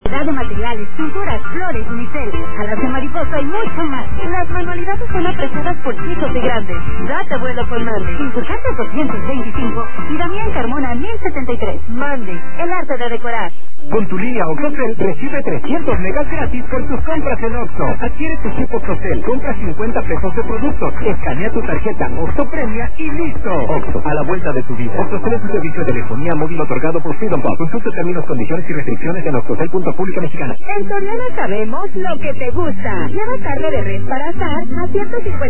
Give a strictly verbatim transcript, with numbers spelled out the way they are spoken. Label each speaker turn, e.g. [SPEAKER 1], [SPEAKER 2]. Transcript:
[SPEAKER 1] de materiales, pinturas, flores, unicel, alas de mariposa y mucho más. Las manualidades son apreciadas por chicos y grandes. Date vuelo con Mande. Insurgentes doscientos veinticinco y Damián Carmona mil setenta y tres. Mande, el arte de decorar.
[SPEAKER 2] Con tu línea Octocel recibe trescientos megas gratis por tus compras en Oxxo. Adquiere tu chip Octocel, compra cincuenta pesos de productos, escanea tu tarjeta Oxxo Premia y listo. Oxxo, a la vuelta de tu vida. Octocel es un servicio de telefonía móvil otorgado por Freedom Pop. Consulta términos, condiciones y restricciones en oxocel punto pública mexicana.
[SPEAKER 1] En Soriana sabemos lo que te gusta. Lleva carne de res para asar a ciento cincuenta